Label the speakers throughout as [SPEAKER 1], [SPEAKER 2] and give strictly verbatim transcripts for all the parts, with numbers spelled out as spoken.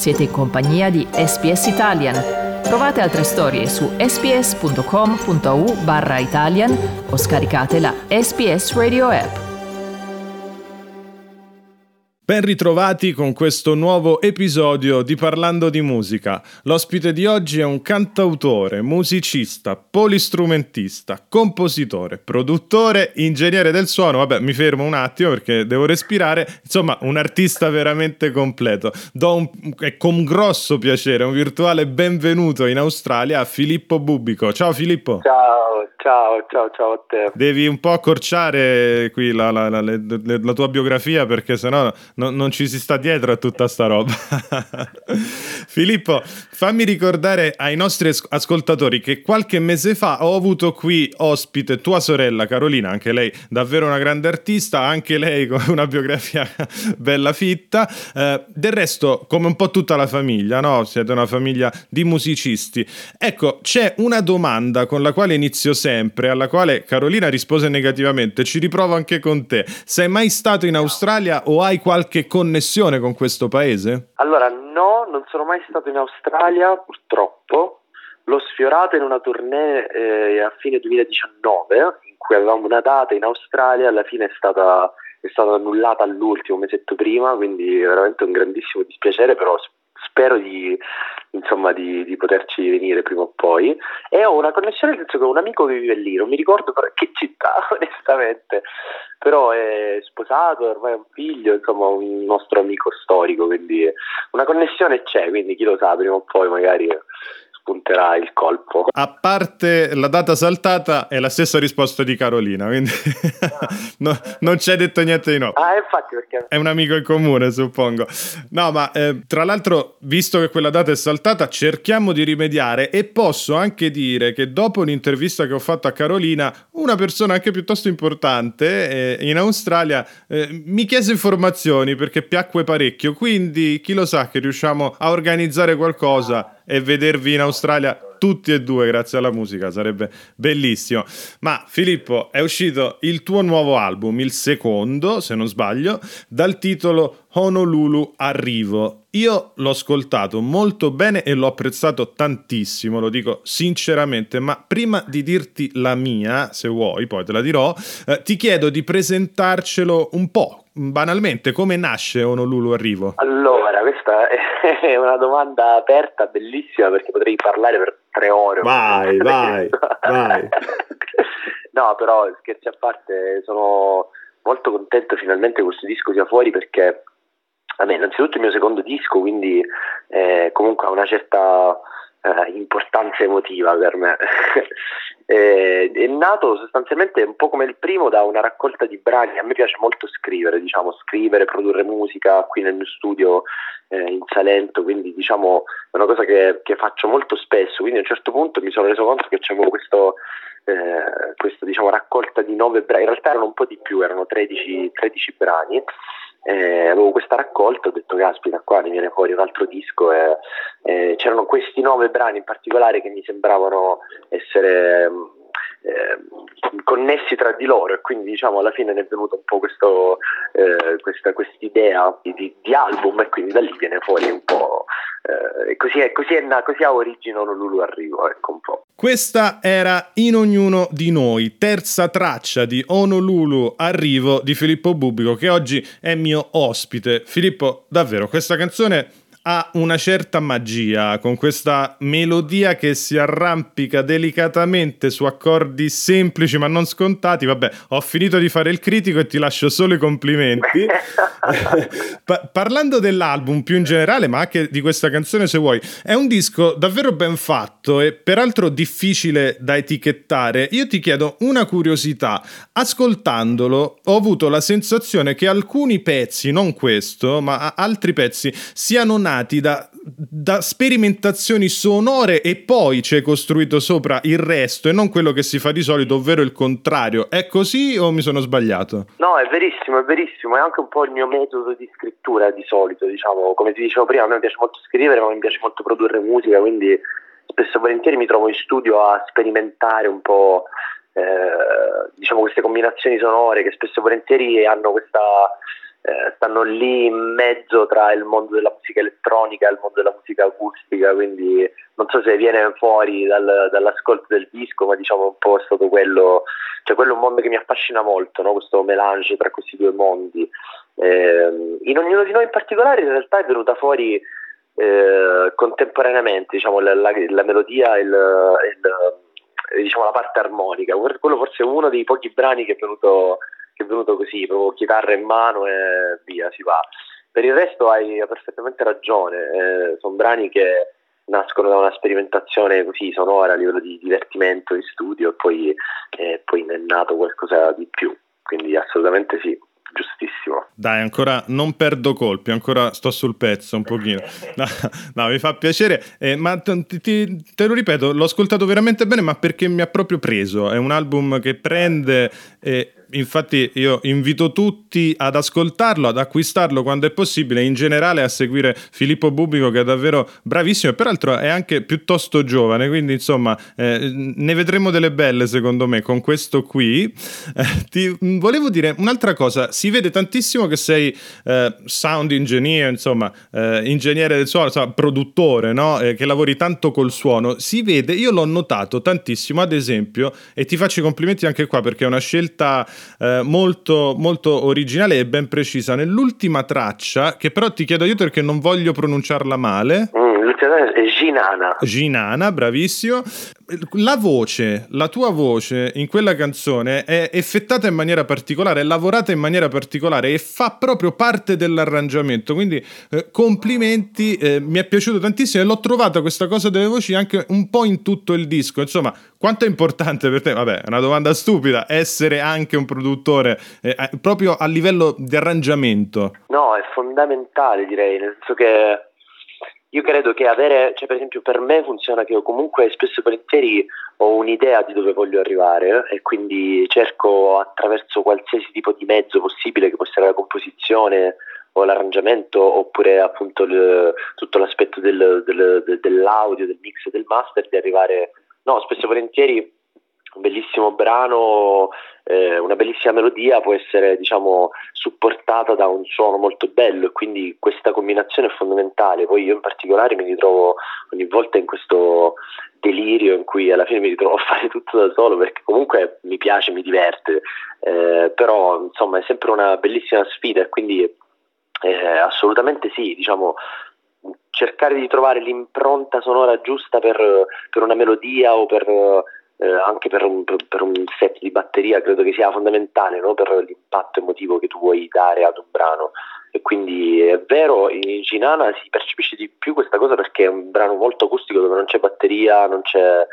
[SPEAKER 1] Siete in compagnia di S B S Italian. Trovate altre storie su sbs.com.au barra Italian o scaricate la S B S Radio app.
[SPEAKER 2] Ben ritrovati con questo nuovo episodio di Parlando di Musica. L'ospite di oggi è un cantautore, musicista, polistrumentista, compositore, produttore, ingegnere del suono. Vabbè, mi fermo un attimo perché devo respirare. Insomma, un artista veramente completo. Do un, è con grosso piacere un virtuale benvenuto in Australia a Filippo Bubbico. Ciao Filippo.
[SPEAKER 3] Ciao, ciao, ciao, ciao a te.
[SPEAKER 2] Devi un po' accorciare qui la, la, la, la, la tua biografia perché sennò non, non ci si sta dietro a tutta sta roba. Filippo, fammi ricordare ai nostri ascoltatori che qualche mese fa ho avuto qui ospite tua sorella Carolina, anche lei davvero una grande artista, anche lei con una biografia bella fitta. Eh, del resto, come un po' tutta la famiglia, no? Siete una famiglia di musicisti. Ecco, c'è una domanda con la quale inizio sempre, alla quale Carolina rispose negativamente. Ci riprovo anche con te. Sei mai stato in Australia o hai qualche connessione con questo paese?
[SPEAKER 3] Allora, no, non sono mai stato in Australia, purtroppo. L'ho sfiorato in una tournée eh, a fine duemiladiciannove, in cui avevamo una data in Australia, alla fine è stata, è stata annullata all'ultimo, un mesetto prima, quindi veramente un grandissimo dispiacere, però spero di, insomma, di, di poterci venire prima o poi. E ho una connessione, nel senso che ho un amico che vive lì, non mi ricordo per che città, onestamente, però è sposato, ormai ha un figlio, insomma un nostro amico storico, quindi una connessione c'è, quindi chi lo sa, prima o poi magari spunterà il colpo.
[SPEAKER 2] A parte la data saltata è la stessa risposta di Carolina, quindi no, non c'è detto niente di no.
[SPEAKER 3] Ah, infatti, perché
[SPEAKER 2] è un amico in comune, suppongo. No, ma eh, tra l'altro, visto che quella data è saltata, cerchiamo di rimediare, e posso anche dire che dopo un'intervista che ho fatto a Carolina, una persona anche piuttosto importante eh, in Australia eh, mi chiese informazioni perché piacque parecchio, quindi chi lo sa che riusciamo a organizzare qualcosa e vedervi in Australia tutti e due grazie alla musica, sarebbe bellissimo. Ma Filippo, è uscito il tuo nuovo album, il secondo, se non sbaglio, dal titolo Honolulu Arrivo. Io l'ho ascoltato molto bene e l'ho apprezzato tantissimo, lo dico sinceramente, ma prima di dirti la mia, se vuoi, poi te la dirò, eh, ti chiedo di presentarcelo un po', banalmente, come nasce Honolulu Arrivo?
[SPEAKER 3] Allora, questa è una domanda aperta, bellissima, perché potrei parlare per tre ore.
[SPEAKER 2] Vai, vai, vai.
[SPEAKER 3] No, però scherzi a parte, sono molto contento finalmente che questo disco sia fuori, perché a me innanzitutto il mio secondo disco, quindi eh, comunque ha una certa eh, importanza emotiva per me. eh, è nato sostanzialmente un po' come il primo da una raccolta di brani. A me piace molto scrivere, diciamo, scrivere, produrre musica qui nel mio studio eh, in Salento, quindi diciamo è una cosa che, che faccio molto spesso, quindi a un certo punto mi sono reso conto che c'avevo questo eh, questa diciamo raccolta di nove brani, in realtà erano un po' di più, erano tredici, tredici brani. Eh, avevo questa raccolta, ho detto caspita, qua mi viene fuori un altro disco, e eh, c'erano questi nove brani in particolare che mi sembravano essere eh, connessi tra di loro, e quindi diciamo alla fine ne è venuto un po' questo eh, questa quest'idea di, di, di album, e quindi da lì viene fuori un po' eh, così è, così è così ha origine Honolulu Arrivo, ecco un po'.
[SPEAKER 2] Questa era In Ognuno di Noi, terza traccia di Honolulu Arrivo di Filippo Bubbico, che oggi è mio ospite. Filippo, davvero, questa canzone ha una certa magia, con questa melodia che si arrampica delicatamente su accordi semplici ma non scontati. Vabbè, ho finito di fare il critico e ti lascio solo i complimenti. pa- parlando dell'album più in generale, ma anche di questa canzone se vuoi, è un disco davvero ben fatto e peraltro difficile da etichettare. Io ti chiedo una curiosità: ascoltandolo ho avuto la sensazione che alcuni pezzi, non questo, ma altri pezzi, siano nati Da, da sperimentazioni sonore e poi c'è costruito sopra il resto, e non quello che si fa di solito, ovvero il contrario. È così o mi sono sbagliato?
[SPEAKER 3] No, è verissimo, è verissimo, è anche un po' il mio metodo di scrittura di solito, diciamo, come ti dicevo prima, a me piace molto scrivere, ma mi piace molto produrre musica, quindi spesso e volentieri mi trovo in studio a sperimentare un po' eh, diciamo queste combinazioni sonore che spesso e volentieri hanno questa eh, stanno lì in mezzo tra il mondo della musica elettronica e il mondo della musica acustica, quindi non so se viene fuori dal, dall'ascolto del disco, ma diciamo un po' è stato quello, cioè quello è un mondo che mi affascina molto, no? Questo melange tra questi due mondi. Eh, in ognuno di noi in particolare in realtà è venuta fuori eh, contemporaneamente, diciamo, la, la, la melodia e il, il, diciamo, la parte armonica. Quello forse è uno dei pochi brani che è venuto, che è venuto così, proprio chitarra in mano e via, si va. Per il resto hai perfettamente ragione, eh, sono brani che nascono da una sperimentazione così sonora a livello di divertimento in studio e poi, eh, poi ne è nato qualcosa di più, quindi assolutamente sì, giustissimo.
[SPEAKER 2] Dai, ancora non perdo colpi, ancora sto sul pezzo un pochino. No, no, mi fa piacere, eh, ma t- ti, te lo ripeto, l'ho ascoltato veramente bene, ma perché mi ha proprio preso. È un album che prende... Eh, infatti io invito tutti ad ascoltarlo, ad acquistarlo quando è possibile, in generale a seguire Filippo Bubbico, che è davvero bravissimo e peraltro è anche piuttosto giovane, quindi insomma eh, ne vedremo delle belle secondo me con questo qui. Eh, ti volevo dire un'altra cosa, si vede tantissimo che sei eh, sound engineer, insomma eh, ingegnere del suono, insomma, produttore, no? Eh, che lavori tanto col suono, si vede, io l'ho notato tantissimo ad esempio, e ti faccio i complimenti anche qua perché è una scelta Eh, molto, molto originale e ben precisa. Nell'ultima traccia, che però ti chiedo aiuto perché non voglio pronunciarla male,
[SPEAKER 3] mm, l'ultima è Ginana.
[SPEAKER 2] Ginana, bravissimo. La voce, la tua voce in quella canzone è effettata in maniera particolare, è lavorata in maniera particolare e fa proprio parte dell'arrangiamento, quindi eh, complimenti, eh, mi è piaciuto tantissimo e l'ho trovata questa cosa delle voci anche un po' in tutto il disco. Insomma, quanto è importante per te, vabbè, è una domanda stupida, essere anche un produttore eh, proprio a livello di arrangiamento?
[SPEAKER 3] No, è fondamentale, direi, nel senso che io credo che avere, cioè per esempio per me funziona che io comunque spesso e volentieri ho un'idea di dove voglio arrivare e quindi cerco attraverso qualsiasi tipo di mezzo possibile, che può essere la composizione o l'arrangiamento oppure appunto il, tutto l'aspetto del, del, del, dell'audio, del mix e del master, di arrivare, no, spesso e volentieri un bellissimo brano, eh, una bellissima melodia può essere, diciamo, supportata da un suono molto bello e quindi questa combinazione è fondamentale. Poi io in particolare mi ritrovo ogni volta in questo delirio in cui alla fine mi ritrovo a fare tutto da solo perché comunque mi piace, mi diverte, eh, però insomma è sempre una bellissima sfida e quindi eh, assolutamente sì, diciamo, cercare di trovare l'impronta sonora giusta per, per una melodia o per Eh, anche per un, per un set di batteria credo che sia fondamentale, no? Per l'impatto emotivo che tu vuoi dare ad un brano. E quindi è vero, in Ginana si percepisce di più questa cosa perché è un brano molto acustico dove non c'è batteria, non c'è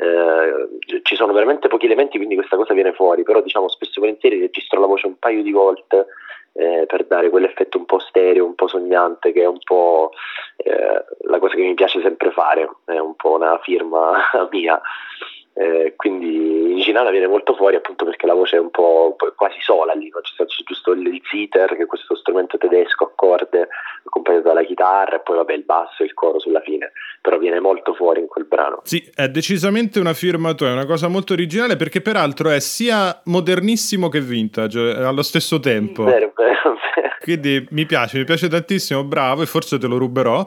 [SPEAKER 3] eh, ci sono veramente pochi elementi, quindi questa cosa viene fuori, però diciamo spesso e volentieri registro la voce un paio di volte eh, per dare quell'effetto un po' stereo, un po' sognante, che è un po' eh, la cosa che mi piace sempre fare, è un po' una firma mia. Eh, quindi in Ginana viene molto fuori appunto perché la voce è un po' quasi sola lì, no? C'è, c'è giusto il, il zither, che è questo strumento tedesco a corde accompagnato dalla chitarra, e poi vabbè il basso e il coro sulla fine, però viene molto fuori in quel brano.
[SPEAKER 2] Sì, è decisamente una firma tua, è una cosa molto originale perché peraltro è sia modernissimo che vintage allo stesso tempo.
[SPEAKER 3] Vero, vero, vero.
[SPEAKER 2] Quindi mi piace, mi piace tantissimo, bravo, e forse te lo ruberò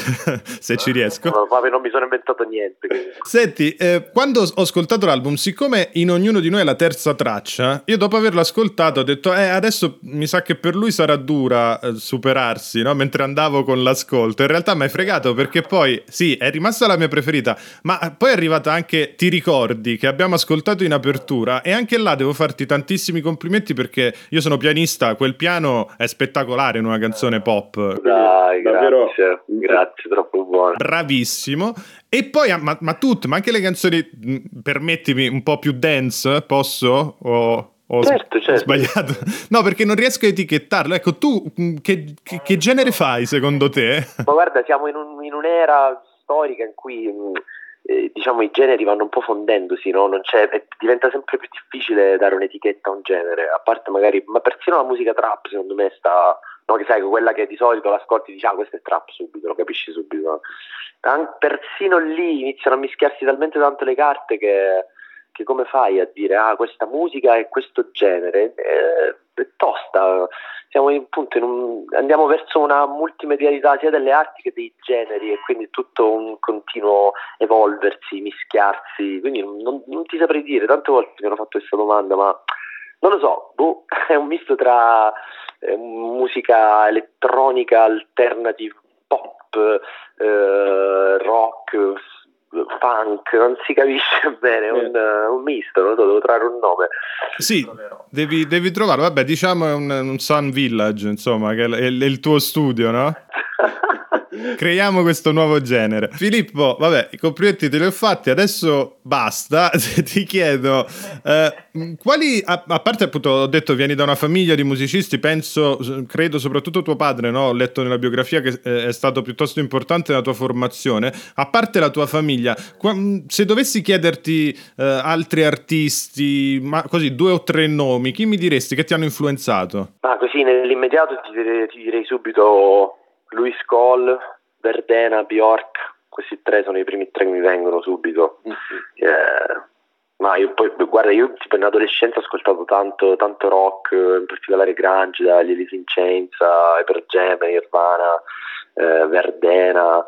[SPEAKER 2] se ci riesco.
[SPEAKER 3] No, vabbè, non mi sono inventato niente. Quindi.
[SPEAKER 2] Senti, eh, quando ho ascoltato l'album, siccome in ognuno di noi è la terza traccia, io dopo averlo ascoltato ho detto eh adesso mi sa che per lui sarà dura eh, superarsi, no? Mentre andavo con l'ascolto. In realtà mi hai fregato perché poi sì, è rimasta la mia preferita, ma poi è arrivata anche Ti ricordi, che abbiamo ascoltato in apertura, e anche là devo farti tantissimi complimenti perché io sono pianista, quel piano è spettacolare in una canzone pop.
[SPEAKER 3] Dai,
[SPEAKER 2] davvero,
[SPEAKER 3] grazie, grazie, troppo buono.
[SPEAKER 2] Bravissimo. E poi, ma, ma tutte, ma anche le canzoni, permettimi, un po' più dance, posso? O, o
[SPEAKER 3] certo, certo.
[SPEAKER 2] sbagliato? No, perché non riesco a etichettarlo. Ecco, tu che, che, che genere fai secondo te?
[SPEAKER 3] Ma guarda, siamo in, un, in un'era storica in cui eh, diciamo i generi vanno un po' fondendosi, no? Non c'è, diventa sempre più difficile dare un'etichetta a un genere, a parte magari, ma persino la musica trap secondo me sta, no, che sai, quella che di solito l'ascolti e dici ah questo è trap subito, lo capisci subito, no? An- persino lì iniziano a mischiarsi talmente tanto le carte che, che come fai a dire ah questa musica è questo genere, eh, è tosta, siamo in, appunto in un, andiamo verso una multimedialità sia delle arti che dei generi, e quindi tutto un continuo evolversi, mischiarsi, quindi non, non ti saprei dire, tante volte mi hanno fatto questa domanda, ma non lo so, boh, è un misto tra eh, musica elettronica, alternative, pop, eh, rock, punk, non si capisce bene, è un, un misto, non so, devo trovare un nome.
[SPEAKER 2] Sì, devi, devi trovarlo, vabbè, diciamo è un, un Sun Village, insomma, che è, è il tuo studio, no? Creiamo questo nuovo genere. Filippo, vabbè, i complimenti te li ho fatti, adesso basta. Ti chiedo eh, quali, a, a parte appunto ho detto vieni da una famiglia di musicisti, penso, credo soprattutto tuo padre, no? Ho letto nella biografia che eh, è stato piuttosto importante nella tua formazione. A parte la tua famiglia, qua, se dovessi chiederti eh, altri artisti, ma così due o tre nomi, chi mi diresti che ti hanno influenzato?
[SPEAKER 3] Ma così nell'immediato ti direi, ti direi subito Louis Cole, Verdena, Bjork, questi tre sono i primi tre che mi vengono subito. Mm-hmm. Eh, ma io poi, guarda, io tipo in adolescenza ho ascoltato tanto, tanto rock, in particolare grunge, dagli Alice in Chains a Pearl Jam, Nirvana, eh, Verdena.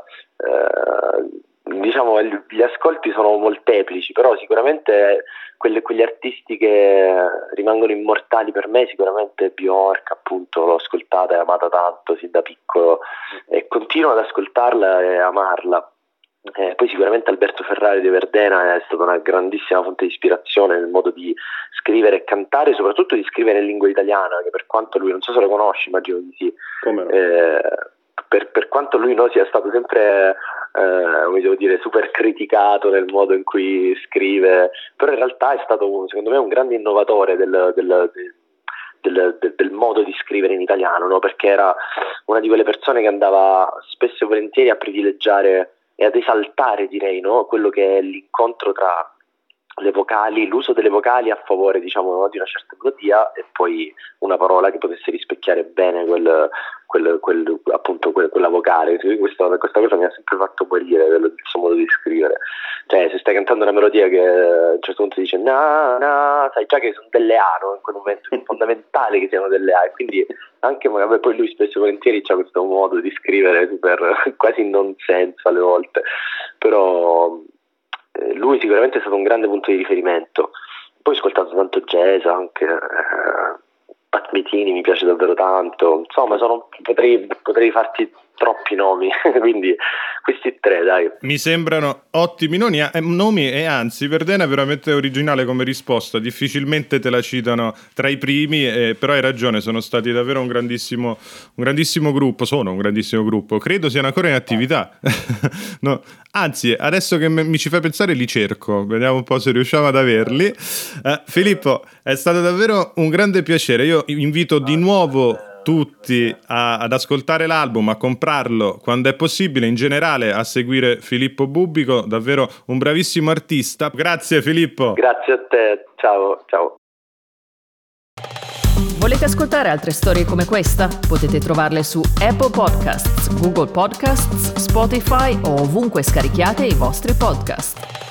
[SPEAKER 3] Eh, diciamo gli ascolti sono molteplici, però sicuramente quelle, quegli artisti che rimangono immortali per me, sicuramente Bjork, appunto, l'ho ascoltata e amata tanto sin da piccolo e continuo ad ascoltarla e amarla. Eh, poi sicuramente Alberto Ferrari di Verdena è stata una grandissima fonte di ispirazione nel modo di scrivere e cantare, soprattutto di scrivere in lingua italiana, che per quanto lui, non so se lo conosci, immagino di sì. Come no? eh, per, per quanto lui no, sia stato sempre eh, come devo dire, super criticato nel modo in cui scrive, però in realtà è stato secondo me un grande innovatore del, del, del Del, del, del modo di scrivere in italiano, no? Perché era una di quelle persone che andava spesso e volentieri a privilegiare e ad esaltare, direi, no? Quello che è l'incontro tra le vocali, l'uso delle vocali a favore, diciamo, no? Di una certa melodia e poi una parola che potesse rispecchiare bene quel, quel, quel appunto quel, quella vocale. Questa, questa cosa mi ha sempre fatto morire del suo modo di scrivere. Cioè, se stai cantando una melodia che a un certo punto dice na na, sai già che sono delle A, no? In quel momento è fondamentale che siano delle A, e quindi anche magari poi lui spesso e volentieri c'ha questo modo di scrivere super quasi non senso alle volte, però eh, lui sicuramente è stato un grande punto di riferimento. Poi ho ascoltato tanto jazz anche, eh, Pat Metheny mi piace davvero tanto, insomma sono, potrei, potrei farti troppi nomi, quindi questi tre, dai.
[SPEAKER 2] Mi sembrano ottimi nomi, eh, nomi e anzi Verdena è veramente originale come risposta, difficilmente te la citano tra i primi, eh, però hai ragione, sono stati davvero un grandissimo un grandissimo gruppo, sono un grandissimo gruppo, credo siano ancora in attività. No, anzi adesso che mi ci fai pensare li cerco, vediamo un po' se riusciamo ad averli. eh, Filippo, è stato davvero un grande piacere, io invito di nuovo tutti a, ad ascoltare l'album, a comprarlo quando è possibile, in generale a seguire Filippo Bubbico, davvero un bravissimo artista. Grazie Filippo.
[SPEAKER 3] Grazie a te, ciao ciao.
[SPEAKER 1] Volete ascoltare altre storie come questa? Potete trovarle su Apple Podcasts, Google Podcasts, Spotify o ovunque scarichiate i vostri podcast.